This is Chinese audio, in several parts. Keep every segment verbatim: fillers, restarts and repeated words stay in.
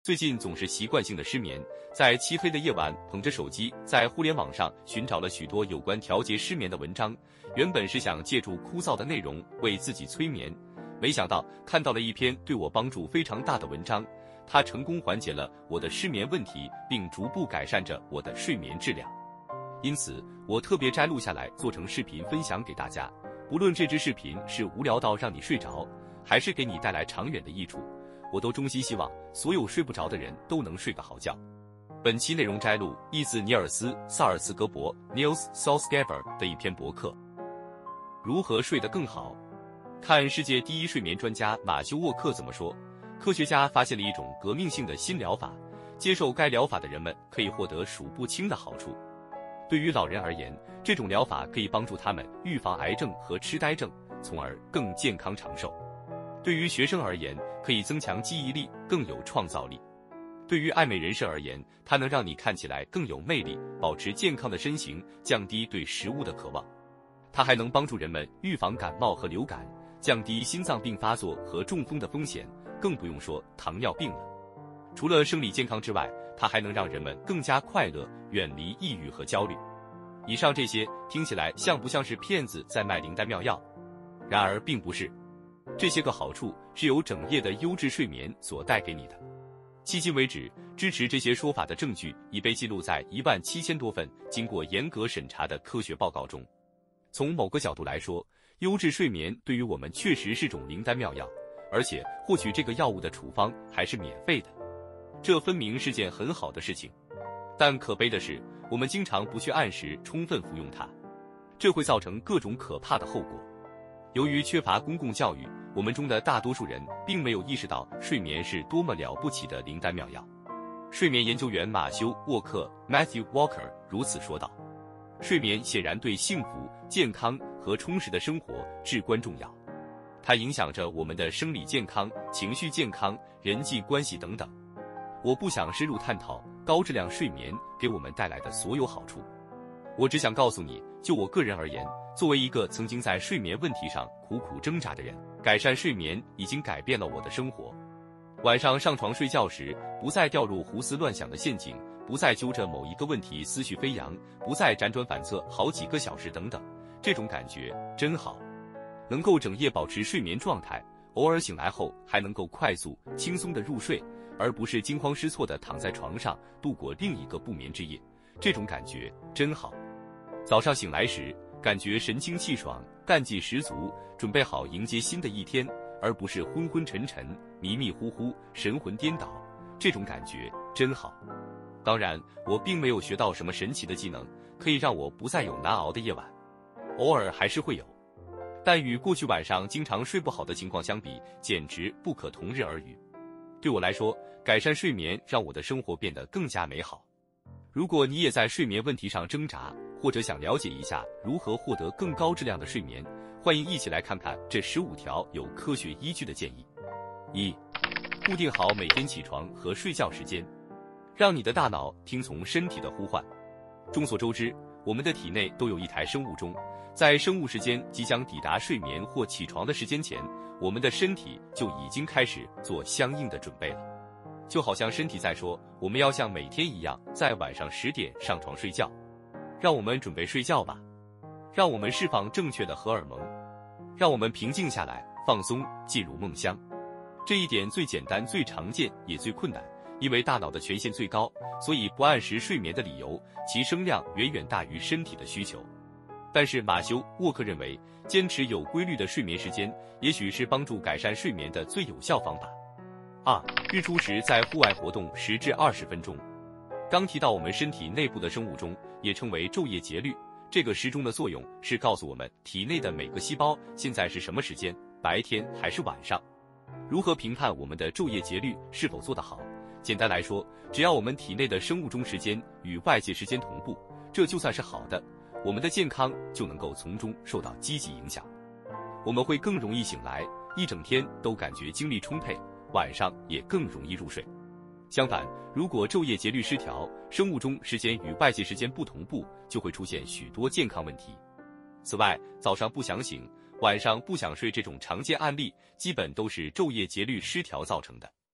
最近总是习惯性的失眠，在漆黑的夜晚捧着手机，在互联网上寻找了许多有关调节失眠的文章。原本是想借助枯燥的内容为自己催眠，没想到看到了一篇对我帮助非常大的文章，它成功缓解了我的失眠问题，并逐步改善着我的睡眠质量。因此，我特别摘录下来做成视频分享给大家。不论这支视频是无聊到让你睡着，还是给你带来长远的益处，我都衷心希望所有睡不着的人都能睡个好觉。本期内容摘录译自尼尔斯·萨尔茨格伯 Niels Salzgeber 的一篇博客。如何睡得更好？看世界第一睡眠专家马修沃克怎么说。科学家发现了一种革命性的新疗法，接受该疗法的人们可以获得数不清的好处。对于老人而言，这种疗法可以帮助他们预防癌症和痴呆症，从而更健康长寿。对于学生而言，可以增强记忆力，更有创造力。对于爱美人士而言，它能让你看起来更有魅力，保持健康的身形，降低对食物的渴望。它还能帮助人们预防感冒和流感，降低心脏病发作和中风的风险，更不用说糖尿病了。除了生理健康之外，它还能让人们更加快乐，远离抑郁和焦虑。以上这些听起来像不像是骗子在卖灵丹妙药？然而并不是。这些个好处是由整夜的优质睡眠所带给你的。迄今为止，支持这些说法的证据已被记录在一万七千多份经过严格审查的科学报告中。从某个角度来说，优质睡眠对于我们确实是种灵丹妙药，而且获取这个药物的处方还是免费的。这分明是件很好的事情。但可悲的是，我们经常不去按时充分服用它，这会造成各种可怕的后果。由于缺乏公共教育，我们中的大多数人并没有意识到睡眠是多么了不起的灵丹妙药。睡眠研究员马修·沃克 Matthew Walker 如此说道：睡眠显然对幸福、健康和充实的生活至关重要，它影响着我们的生理健康、情绪健康、人际关系等等。我不想深入探讨高质量睡眠给我们带来的所有好处，我只想告诉你，就我个人而言，作为一个曾经在睡眠问题上苦苦挣扎的人，改善睡眠已经改变了我的生活。晚上上床睡觉时，不再掉入胡思乱想的陷阱，不再揪着某一个问题思绪飞扬，不再辗转反侧好几个小时等等，这种感觉真好。能够整夜保持睡眠状态，偶尔醒来后还能够快速轻松地入睡，而不是惊慌失措地躺在床上度过另一个不眠之夜，这种感觉真好。早上醒来时，感觉神清气爽，干劲十足，准备好迎接新的一天，而不是昏昏沉沉、迷迷糊糊、神魂颠倒，这种感觉真好。当然，我并没有学到什么神奇的技能，可以让我不再有难熬的夜晚，偶尔还是会有，但与过去晚上经常睡不好的情况相比，简直不可同日而语。对我来说，改善睡眠让我的生活变得更加美好。如果你也在睡眠问题上挣扎，或者想了解一下如何获得更高质量的睡眠，欢迎一起来看看这十五条有科学依据的建议。一、固定好每天起床和睡觉时间，让你的大脑听从身体的呼唤。众所周知，我们的体内都有一台生物钟，在生物时间即将抵达睡眠或起床的时间前，我们的身体就已经开始做相应的准备了。就好像身体在说，我们要像每天一样，在晚上十点上床睡觉。让我们准备睡觉吧，让我们释放正确的荷尔蒙，让我们平静下来，放松，进入梦乡。这一点最简单、最常见，也最困难，因为大脑的权限最高，所以不按时睡眠的理由，其声量远远大于身体的需求。但是马修·沃克认为，坚持有规律的睡眠时间，也许是帮助改善睡眠的最有效方法。二、日出时在户外活动十至二十分钟。刚提到我们身体内部的生物钟，也称为昼夜节律，这个时钟的作用是告诉我们体内的每个细胞现在是什么时间，白天还是晚上。如何评判我们的昼夜节律是否做得好？简单来说，只要我们体内的生物钟时间与外界时间同步，这就算是好的，我们的健康就能够从中受到积极影响。我们会更容易醒来，一整天都感觉精力充沛，晚上也更容易入睡。相反，如果昼夜节律失调，生物钟时间与外界时间不同步，就会出现许多健康问题。此外，早上不想醒，晚上不想睡这种常见案例，基本都是昼夜节律失调造成的。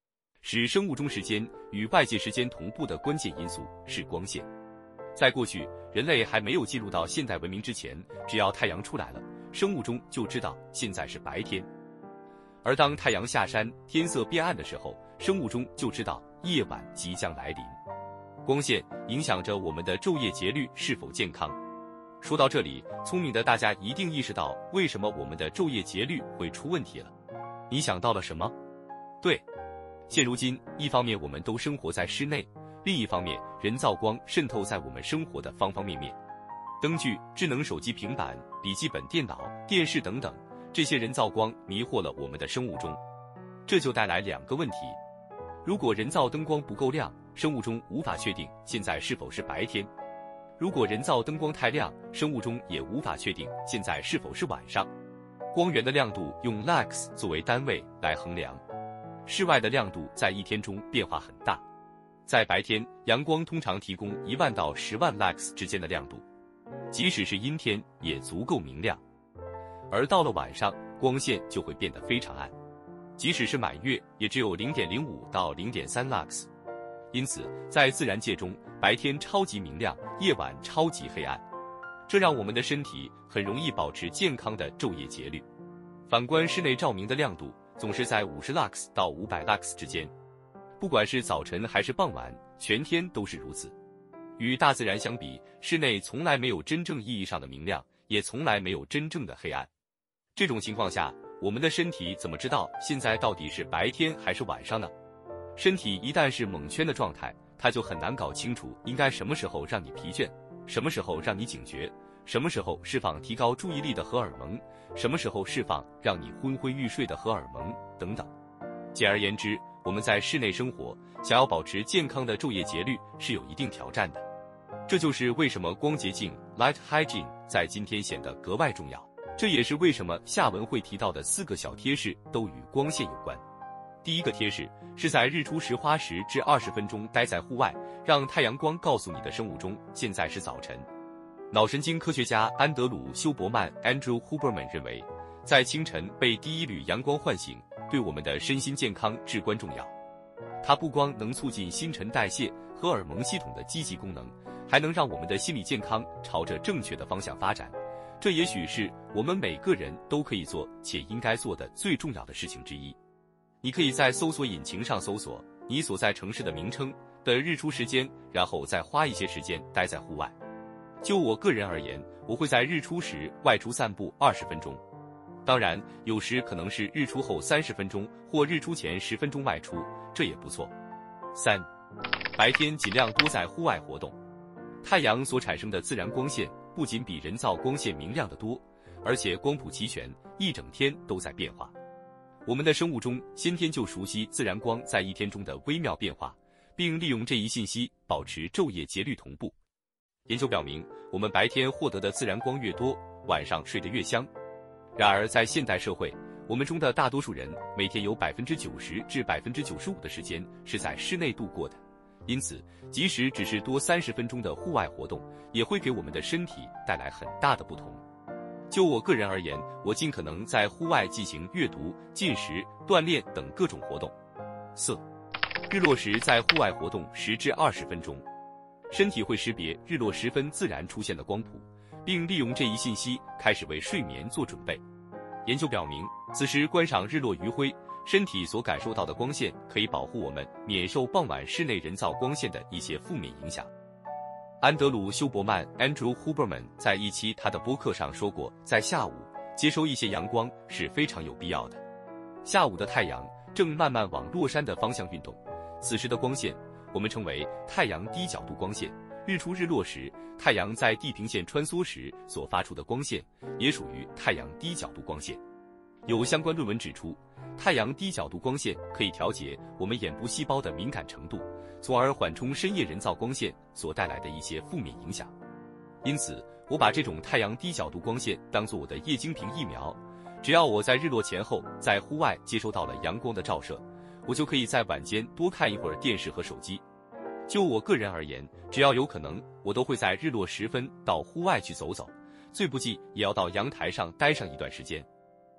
使生物钟时间与外界时间同步的关键因素是光线。在过去，人类还没有进入到现代文明之前，只要太阳出来了，生物钟就知道现在是白天。而当太阳下山，天色变暗的时候，生物钟就知道夜晚即将来临。光线影响着我们的昼夜节律是否健康。说到这里，聪明的大家一定意识到为什么我们的昼夜节律会出问题了。你想到了什么？对，现如今，一方面我们都生活在室内，另一方面人造光渗透在我们生活的方方面面。灯具、智能手机、平板、笔记本电脑、电视等等，这些人造光迷惑了我们的生物钟。这就带来两个问题：如果人造灯光不够亮，生物钟无法确定现在是否是白天；如果人造灯光太亮，生物钟也无法确定现在是否是晚上。光源的亮度用 lux 作为单位来衡量，室外的亮度在一天中变化很大。在白天，阳光通常提供一万到十万 lux 之间的亮度，即使是阴天也足够明亮。而到了晚上，光线就会变得非常暗，即使是满月也只有 零点零五到零点三 lux。因此，在自然界中，白天超级明亮，夜晚超级黑暗，这让我们的身体很容易保持健康的昼夜节律。反观室内照明的亮度，总是在五十 lux 到五百 lux 之间，不管是早晨还是傍晚，全天都是如此。与大自然相比，室内从来没有真正意义上的明亮，也从来没有真正的黑暗。这种情况下，我们的身体怎么知道现在到底是白天还是晚上呢？身体一旦是蒙圈的状态，它就很难搞清楚应该什么时候让你疲倦，什么时候让你警觉，什么时候释放提高注意力的荷尔蒙，什么时候释放让你昏昏欲睡的荷尔蒙等等。简而言之，我们在室内生活，想要保持健康的昼夜节律是有一定挑战的。这就是为什么光洁净 light hygiene 在今天显得格外重要。这也是为什么下文会提到的四个小贴士都与光线有关。第一个贴士是在日出时花十至二十分钟待在户外，让太阳光告诉你的生物钟现在是早晨。脑神经科学家安德鲁·休伯曼 Andrew Huberman 认为，在清晨被第一缕阳光唤醒，对我们的身心健康至关重要。它不光能促进新陈代谢、荷尔蒙系统的积极功能，还能让我们的心理健康朝着正确的方向发展。这也许是我们每个人都可以做且应该做的最重要的事情之一。你可以在搜索引擎上搜索你所在城市的名称的日出时间，然后再花一些时间待在户外。就我个人而言，我会在日出时外出散步二十分钟。当然，有时可能是日出后三十分钟或日出前十分钟外出，这也不错。三，白天尽量多在户外活动。太阳所产生的自然光线不仅比人造光线明亮得多，而且光谱齐全，一整天都在变化。我们的生物钟先天就熟悉自然光在一天中的微妙变化，并利用这一信息保持昼夜节律同步。研究表明，我们白天获得的自然光越多，晚上睡得越香。然而，在现代社会，我们中的大多数人每天有 百分之九十 至 百分之九十五 的时间是在室内度过的，因此，即使只是多三十分钟的户外活动，也会给我们的身体带来很大的不同。就我个人而言，我尽可能在户外进行阅读、进食、锻炼等各种活动。四，日落时在户外活动十至二十分钟，身体会识别日落时分自然出现的光谱，并利用这一信息开始为睡眠做准备。研究表明，此时观赏日落余晖，身体所感受到的光线可以保护我们免受傍晚室内人造光线的一些负面影响。安德鲁·休伯曼 Andrew Huberman 在一期他的播客上说过，在下午接收一些阳光是非常有必要的。下午的太阳正慢慢往落山的方向运动，此时的光线我们称为太阳低角度光线。日出日落时，太阳在地平线穿梭时所发出的光线也属于太阳低角度光线。有相关论文指出，太阳低角度光线可以调节我们眼部细胞的敏感程度，从而缓冲深夜人造光线所带来的一些负面影响。因此，我把这种太阳低角度光线当作我的液晶屏疫苗，只要我在日落前后在户外接收到了阳光的照射，我就可以在晚间多看一会儿电视和手机。就我个人而言，只要有可能，我都会在日落时分到户外去走走，最不济也要到阳台上待上一段时间。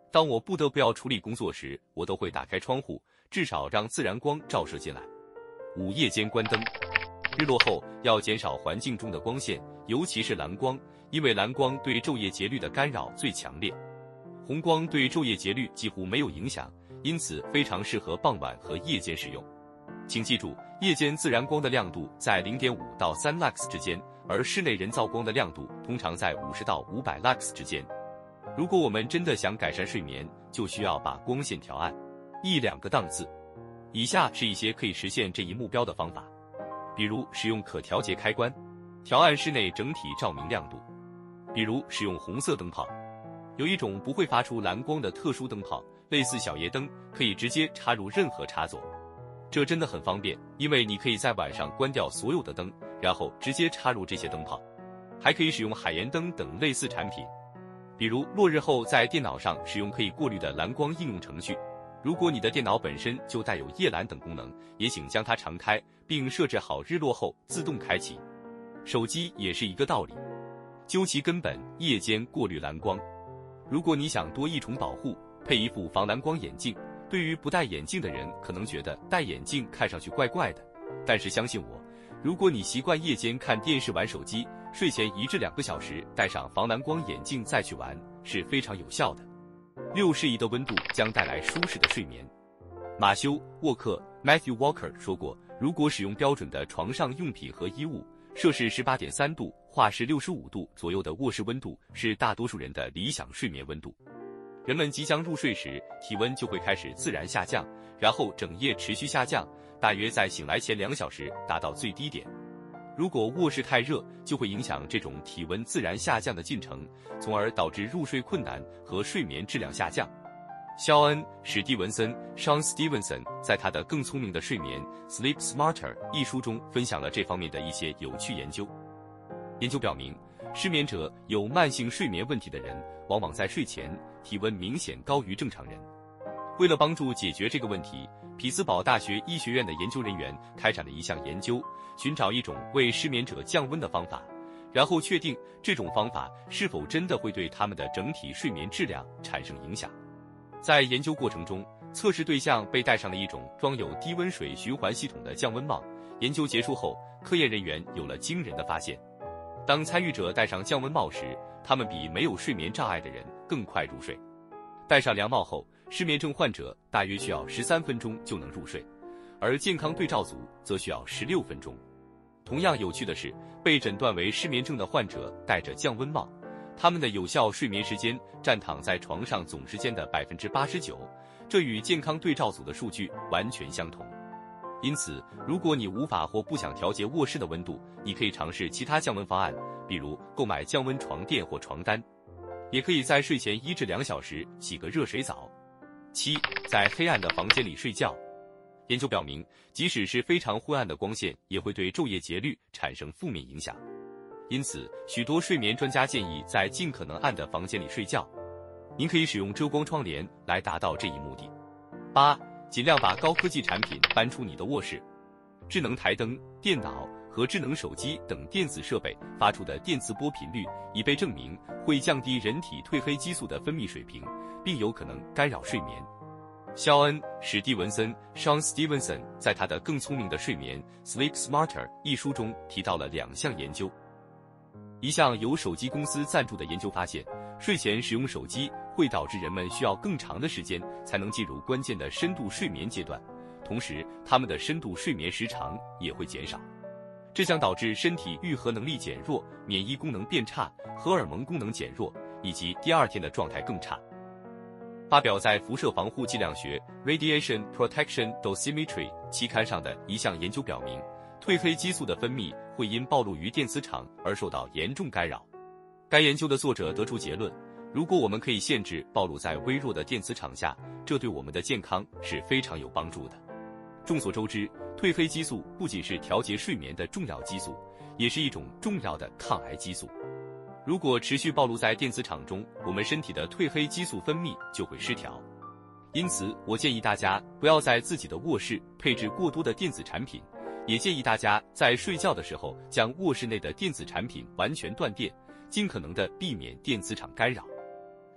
当我不得不要处理工作时，我都会打开窗户，至少让自然光照射进来。五、夜间关灯。日落后要减少环境中的光线，尤其是蓝光，因为蓝光对昼夜节律的干扰最强烈。红光对昼夜节律几乎没有影响，因此非常适合傍晚和夜间使用。请记住，夜间自然光的亮度在 零点五到三 lux 之间，而室内人造光的亮度通常在五十到五百 lux 之间。如果我们真的想改善睡眠，就需要把光线调暗一两个档次。以下是一些可以实现这一目标的方法，比如使用可调节开关，调暗室内整体照明亮度；比如使用红色灯泡，有一种不会发出蓝光的特殊灯泡，类似小夜灯，可以直接插入任何插座。这真的很方便，因为你可以在晚上关掉所有的灯，然后直接插入这些灯泡。还可以使用海盐灯等类似产品，比如落日后在电脑上使用可以过滤的蓝光应用程序。如果你的电脑本身就带有夜蓝等功能，也请将它常开，并设置好日落后自动开启。手机也是一个道理，究其根本，夜间过滤蓝光。如果你想多一重保护，配一副防蓝光眼镜。对于不戴眼镜的人，可能觉得戴眼镜看上去怪怪的，但是相信我，如果你习惯夜间看电视玩手机，睡前一至两个小时戴上防蓝光眼镜再去玩，是非常有效的。六、适宜的温度将带来舒适的睡眠。马修·沃克 Matthew Walker 说过，如果使用标准的床上用品和衣物，摄氏 十八点三度、华氏六十五度左右的卧室温度是大多数人的理想睡眠温度。人们即将入睡时，体温就会开始自然下降，然后整夜持续下降，大约在醒来前两小时达到最低点。如果卧室太热，就会影响这种体温自然下降的进程，从而导致入睡困难和睡眠质量下降。肖恩·史蒂文森 Sean Stevenson 在他的《更聪明的睡眠 Sleep Smarter》一书中分享了这方面的一些有趣研究。研究表明，失眠者有慢性睡眠问题的人，往往在睡前体温明显高于正常人。为了帮助解决这个问题，匹兹堡大学医学院的研究人员开展了一项研究，寻找一种为失眠者降温的方法，然后确定这种方法是否真的会对他们的整体睡眠质量产生影响。在研究过程中，测试对象被戴上了一种装有低温水循环系统的降温帽。研究结束后，科研人员有了惊人的发现。当参与者戴上降温帽时，他们比没有睡眠障碍的人更快入睡。戴上凉帽后，失眠症患者大约需要十三分钟就能入睡，而健康对照组则需要十六分钟。同样有趣的是，被诊断为失眠症的患者戴着降温帽，他们的有效睡眠时间占躺在床上总时间的 百分之八十九， 这与健康对照组的数据完全相同。因此，如果你无法或不想调节卧室的温度，你可以尝试其他降温方案，比如购买降温床垫或床单。也可以在睡前一至两小时洗个热水澡。七，在黑暗的房间里睡觉。研究表明，即使是非常昏暗的光线，也会对昼夜节律产生负面影响。因此，许多睡眠专家建议在尽可能暗的房间里睡觉。您可以使用遮光窗帘来达到这一目的。八，尽量把高科技产品搬出你的卧室。智能台灯、电脑和智能手机等电子设备发出的电磁波频率已被证明会降低人体褪黑激素的分泌水平，并有可能干扰睡眠。肖恩·史蒂文森 Sean Stevenson 在他的《更聪明的睡眠 Sleep Smarter》一书中提到了两项研究。一项由手机公司赞助的研究发现，睡前使用手机会导致人们需要更长的时间才能进入关键的深度睡眠阶段，同时他们的深度睡眠时长也会减少。这将导致身体愈合能力减弱，免疫功能变差，荷尔蒙功能减弱，以及第二天的状态更差。发表在《辐射防护剂量学 Radiation Protection Dosimetry》期刊上的一项研究表明，褪黑激素的分泌会因暴露于电磁场而受到严重干扰。该研究的作者得出结论，如果我们可以限制暴露在微弱的电磁场下，这对我们的健康是非常有帮助的。众所周知，褪黑激素不仅是调节睡眠的重要激素，也是一种重要的抗癌激素。如果持续暴露在电磁场中，我们身体的褪黑激素分泌就会失调。因此，我建议大家不要在自己的卧室配置过多的电子产品，也建议大家在睡觉的时候将卧室内的电子产品完全断电，尽可能的避免电磁场干扰。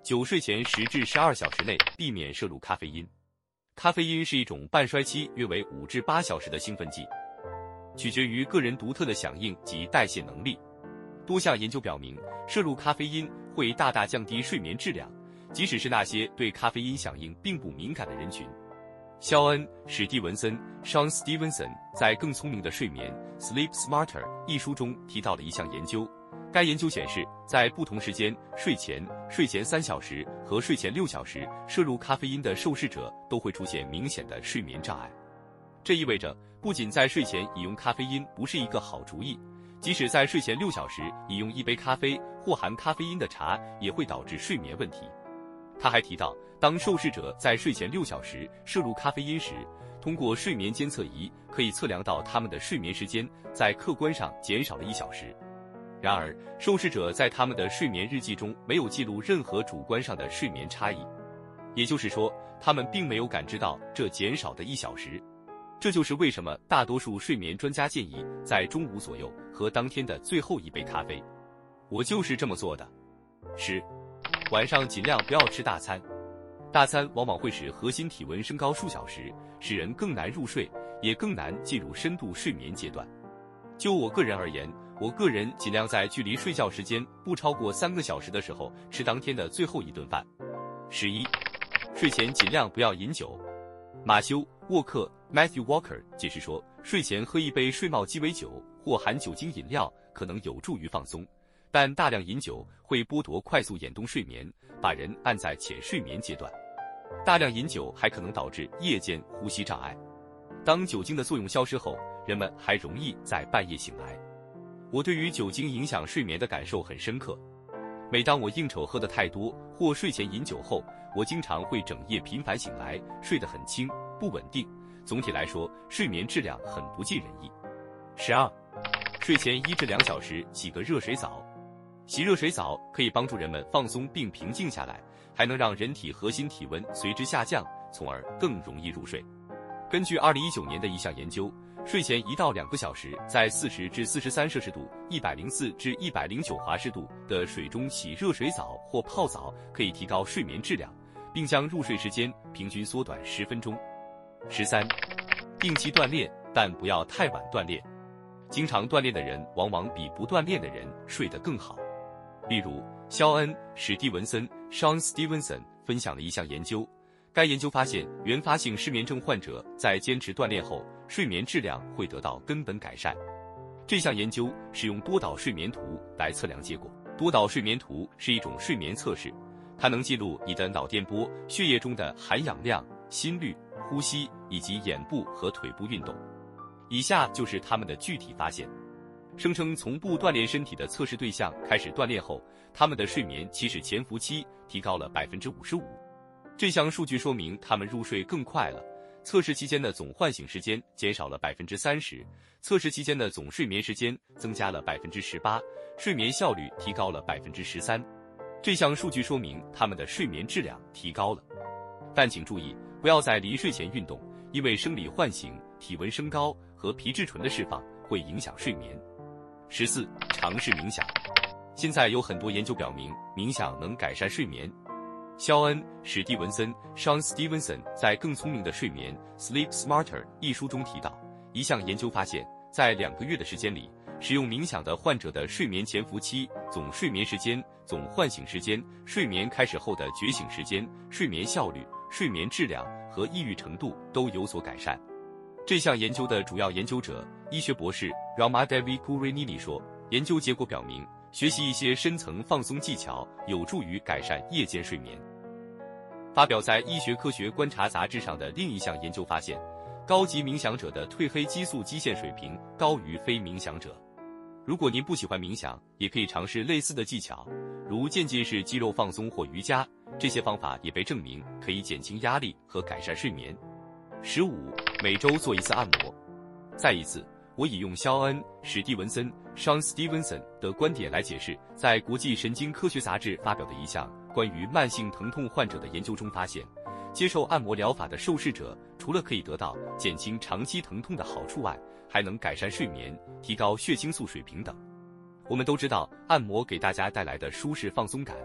九睡前十至十二小时内避免摄入咖啡因。咖啡因是一种半衰期约为五至八小时的兴奋剂，取决于个人独特的响应及代谢能力。多项研究表明，摄入咖啡因会大大降低睡眠质量，即使是那些对咖啡因响应并不敏感的人群。肖恩·史蒂文森 （Sean Stevenson） 在《更聪明的睡眠》（Sleep Smarter） 一书中提到了一项研究。该研究显示，在不同时间（睡前、睡前三小时和睡前六小时）摄入咖啡因的受试者都会出现明显的睡眠障碍。这意味着，不仅在睡前饮用咖啡因不是一个好主意，即使在睡前六小时饮用一杯咖啡或含咖啡因的茶，也会导致睡眠问题。他还提到，当受试者在睡前六小时摄入咖啡因时，通过睡眠监测仪可以测量到他们的睡眠时间在客观上减少了一小时。然而，受试者在他们的睡眠日记中没有记录任何主观上的睡眠差异，也就是说，他们并没有感知到这减少的一小时。这就是为什么大多数睡眠专家建议在中午左右喝当天的最后一杯咖啡。我就是这么做的。十、晚上尽量不要吃大餐。大餐往往会使核心体温升高数小时，使人更难入睡，也更难进入深度睡眠阶段。就我个人而言，我个人尽量在距离睡觉时间不超过三个小时的时候吃当天的最后一顿饭。十一、睡前尽量不要饮酒。马修·沃克 Matthew Walker 解释说，睡前喝一杯睡帽鸡尾酒或含酒精饮料可能有助于放松，但大量饮酒会剥夺快速眼动睡眠，把人按在浅睡眠阶段。大量饮酒还可能导致夜间呼吸障碍。当酒精的作用消失后，人们还容易在半夜醒来。我对于酒精影响睡眠的感受很深刻。每当我应酬喝得太多或睡前饮酒后，我经常会整夜频繁醒来，睡得很轻，不稳定。总体来说，睡眠质量很不尽人意。十二、睡前一至两小时洗个热水澡。洗热水澡可以帮助人们放松并平静下来，还能让人体核心体温随之下降，从而更容易入睡。根据二零一九年的一项研究，睡前一到两个小时，在四十至四十三摄氏度、一百零四至一百零九华氏度的水中洗热水澡或泡澡，可以提高睡眠质量，并将入睡时间平均缩短十分钟。十三、定期锻炼，但不要太晚锻炼。经常锻炼的人往往比不锻炼的人睡得更好。例如，肖恩·史蒂文森 （Sean Stevenson） 分享了一项研究。该研究发现，原发性失眠症患者在坚持锻炼后，睡眠质量会得到根本改善。这项研究使用多导睡眠图来测量结果。多导睡眠图是一种睡眠测试，它能记录你的脑电波、血液中的含氧量、心率、呼吸以及眼部和腿部运动。以下就是他们的具体发现。声称从不锻炼身体的测试对象开始锻炼后，他们的睡眠起始潜伏期提高了 百分之五十五。这项数据说明他们入睡更快了。测试期间的总唤醒时间减少了 百分之三十， 测试期间的总睡眠时间增加了 百分之十八， 睡眠效率提高了 百分之十三。 这项数据说明他们的睡眠质量提高了。但请注意，不要在临睡前运动，因为生理唤醒、体温升高和皮质醇的释放会影响睡眠。十四、尝试冥想。现在有很多研究表明，冥想能改善睡眠。肖恩·史蒂文森 （Sean Stevenson） 在《更聪明的睡眠》（Sleep Smarter） 一书中提到，一项研究发现，在两个月的时间里，使用冥想的患者的睡眠潜伏期、总睡眠时间、总唤醒时间、睡眠开始后的觉醒时间、睡眠效率、睡眠质量和抑郁程度都有所改善。这项研究的主要研究者、医学博士 Ramadevi Gurenini 说，研究结果表明，学习一些深层放松技巧有助于改善夜间睡眠。发表在《医学科学观察》杂志上的另一项研究发现，高级冥想者的褪黑激素基线水平高于非冥想者。如果您不喜欢冥想，也可以尝试类似的技巧，如渐进式肌肉放松或瑜伽，这些方法也被证明可以减轻压力和改善睡眠。十五、每周做一次按摩。再一次，我引用肖恩·史蒂文森 （Sean Stevenson） 的观点来解释，在国际神经科学杂志发表的一项关于慢性疼痛患者的研究中发现，接受按摩疗法的受试者除了可以得到减轻长期疼痛的好处外，还能改善睡眠、提高血清素水平等。我们都知道按摩给大家带来的舒适放松感，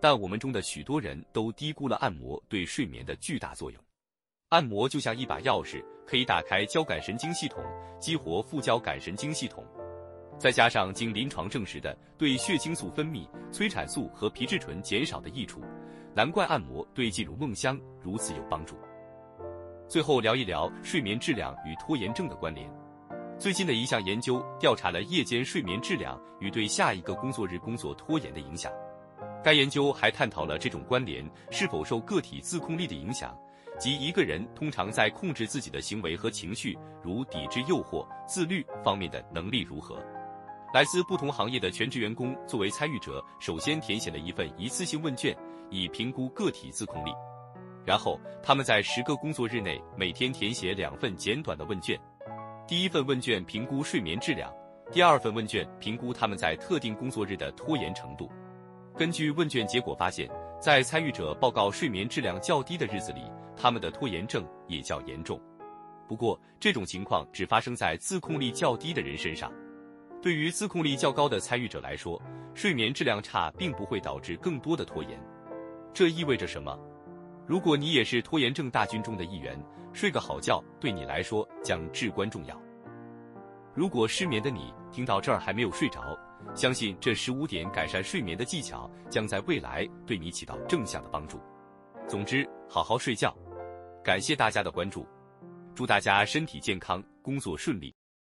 但我们中的许多人都低估了按摩对睡眠的巨大作用。按摩就像一把钥匙，可以打开交感神经系统，激活副交感神经系统。再加上经临床证实的对血清素分泌、催产素和皮质醇减少的益处，难怪按摩对进入梦乡如此有帮助。最后聊一聊睡眠质量与拖延症的关联。最近的一项研究调查了夜间睡眠质量与对下一个工作日工作拖延的影响。该研究还探讨了这种关联是否受个体自控力的影响，即一个人通常在控制自己的行为和情绪，如抵制诱惑、自律方面的能力如何。来自不同行业的全职员工作为参与者，首先填写了一份一次性问卷，以评估个体自控力。然后，他们在十个工作日内每天填写两份简短的问卷。第一份问卷评估睡眠质量，第二份问卷评估他们在特定工作日的拖延程度。根据问卷结果发现，在参与者报告睡眠质量较低的日子里，他们的拖延症也较严重。不过，这种情况只发生在自控力较低的人身上。对于自控力较高的参与者来说，睡眠质量差并不会导致更多的拖延。这意味着什么？如果你也是拖延症大军中的一员，睡个好觉对你来说将至关重要。如果失眠的你听到这儿还没有睡着，相信这十五点改善睡眠的技巧将在未来对你起到正向的帮助。总之，好好睡觉。感谢大家的关注，祝大家身体健康，工作顺利。